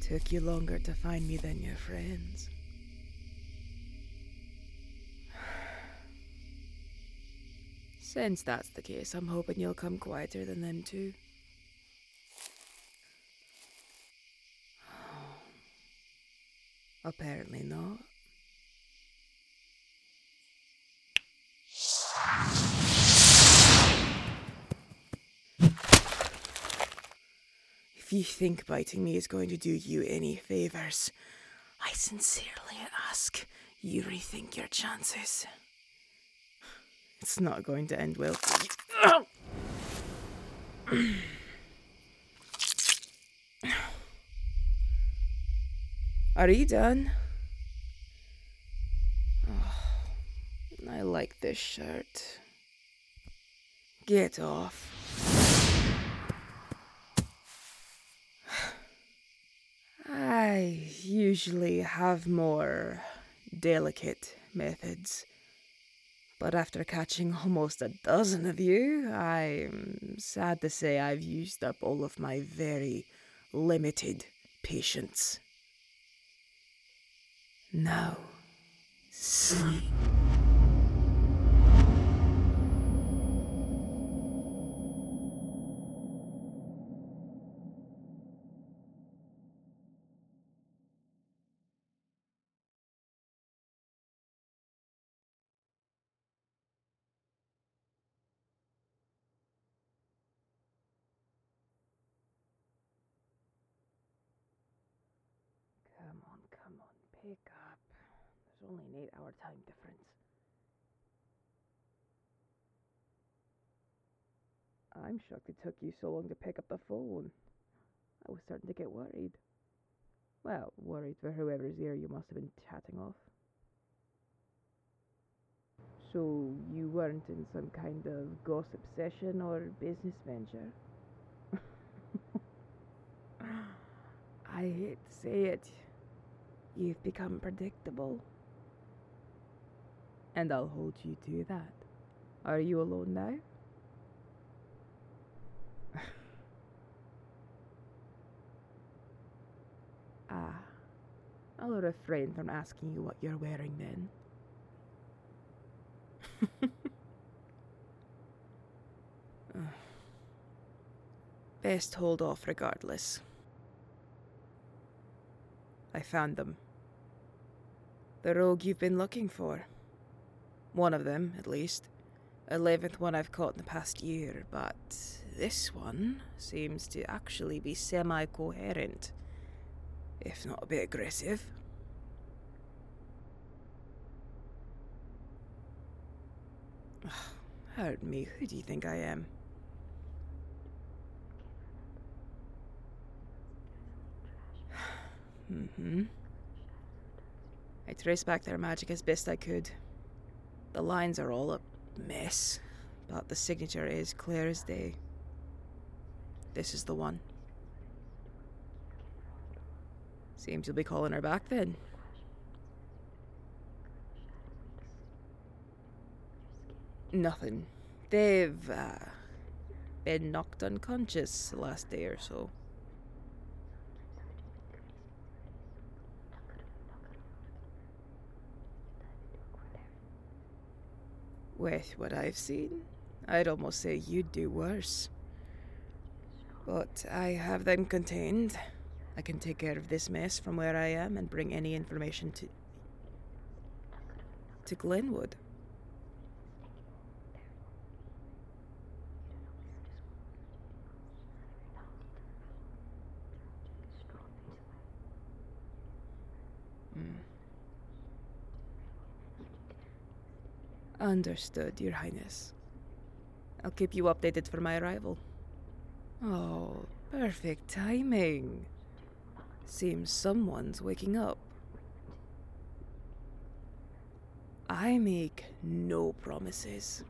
Took you longer to find me than your friends. Since that's the case, I'm hoping you'll come quieter than them too. Apparently not. If you think biting me is going to do you any favors, I sincerely ask you rethink your chances. It's not going to end well for you. Are you done? Oh, I like this shirt. Get off. I usually have more delicate methods, but after catching almost a dozen of you, I'm sad to say I've used up all of my very limited patience. Now, sleep. Come on, pick up. There's only an 8-hour time difference. I'm shocked it took you so long to pick up the phone. I was starting to get worried. Well, worried for whoever's ear you must have been chatting off. So you weren't in some kind of gossip session or business venture? I hate to say it. You've become predictable. And I'll hold you to that. Are you alone now? I'll refrain from asking you what you're wearing then. Best hold off regardless. I found them. The rogue you've been looking for. One of them, at least. 11th one I've caught in the past year, but this one seems to actually be semi-coherent, if not a bit aggressive. Hurt me, who do you think I am? I traced back their magic as best I could. The lines are all a mess, but the signature is clear as day. This is the one. Seems you'll be calling her back then. Nothing. They've been knocked unconscious the last day or so. With what I've seen, I'd almost say you'd do worse. But I have them contained. I can take care of this mess from where I am and bring any information to Glenwood. Understood, Your Highness. I'll keep you updated for my arrival. Oh, perfect timing. Seems someone's waking up. I make no promises.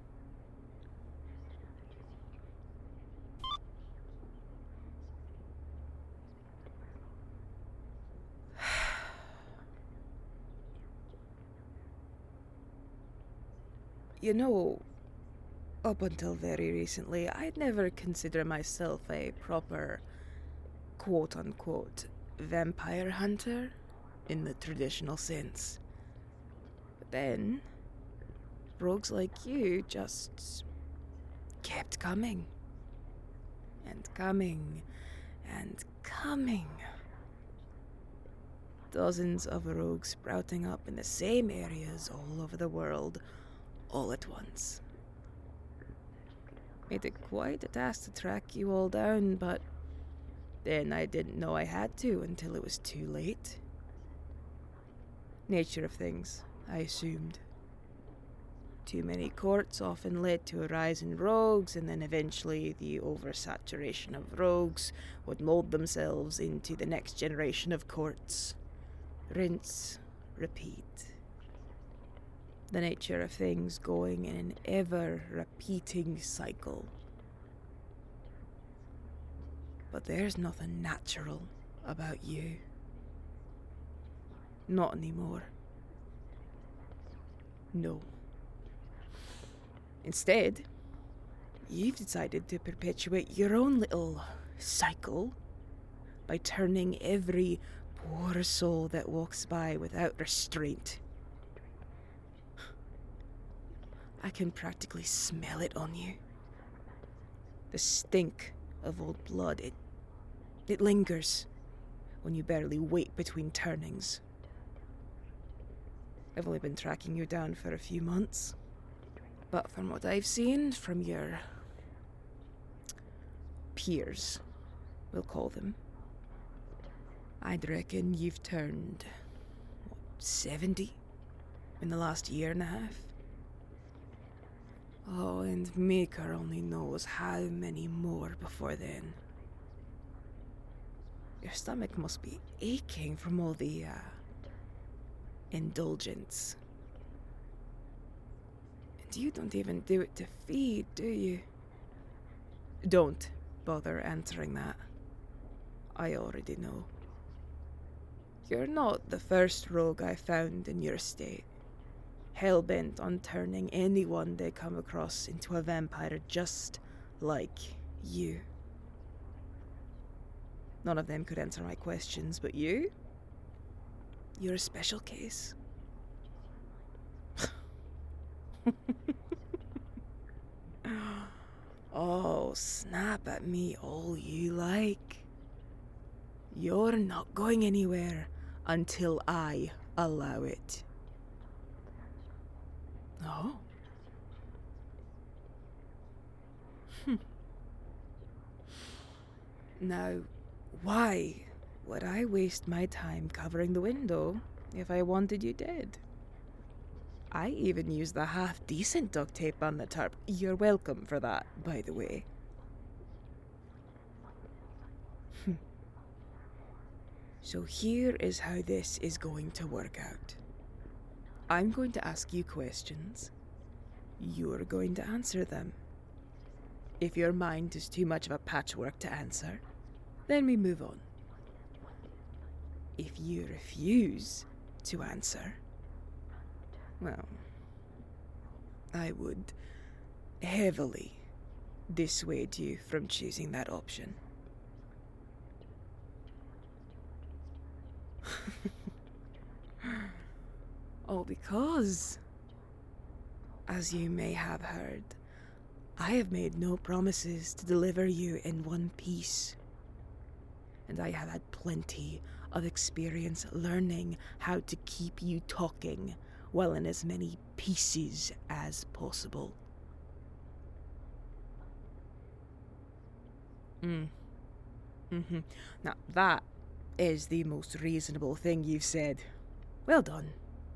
You know, up until very recently, I'd never consider myself a proper, quote-unquote, vampire hunter in the traditional sense. But then, rogues like you just kept coming. And coming. And coming. Dozens of rogues sprouting up in the same areas all over the world, all at once. Made it quite a task to track you all down, but then I didn't know I had to until it was too late. Nature of things, I assumed. Too many courts often led to a rise in rogues, and then eventually the oversaturation of rogues would mold themselves into the next generation of courts. Rinse, repeat. The nature of things going in an ever-repeating cycle. But there's nothing natural about you. Not anymore. No. Instead, you've decided to perpetuate your own little cycle by turning every poor soul that walks by without restraint. I can practically smell it on you. The stink of old blood, it lingers when you barely wait between turnings. I've only been tracking you down for a few months, but from what I've seen from your peers, we'll call them, I'd reckon you've turned 70 in the last year and a half. Oh, and Maker only knows how many more before then. Your stomach must be aching from all the, indulgence. And you don't even do it to feed, do you? Don't bother answering that. I already know. You're not the first rogue I found in your estate, hell-bent on turning anyone they come across into a vampire just like you. None of them could answer my questions, but you? You're a special case. Oh, snap at me all you like. You're not going anywhere until I allow it. Oh? Now, why would I waste my time covering the window if I wanted you dead? I even used the half-decent duct tape on the tarp. You're welcome for that, by the way. So here is how this is going to work out. I'm going to ask you questions. You're going to answer them. If your mind is too much of a patchwork to answer, then we move on. If you refuse to answer, well, I would heavily dissuade you from choosing that option. All because, as you may have heard, I have made no promises to deliver you in one piece. And I have had plenty of experience learning how to keep you talking well in as many pieces as possible. Now that is the most reasonable thing you've said. Well done.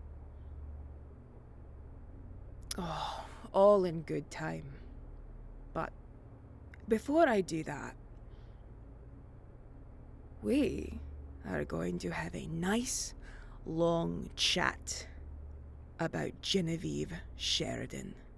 Oh, all in good time. But before I do that, we are going to have a nice, long chat about Genevieve Sheridan.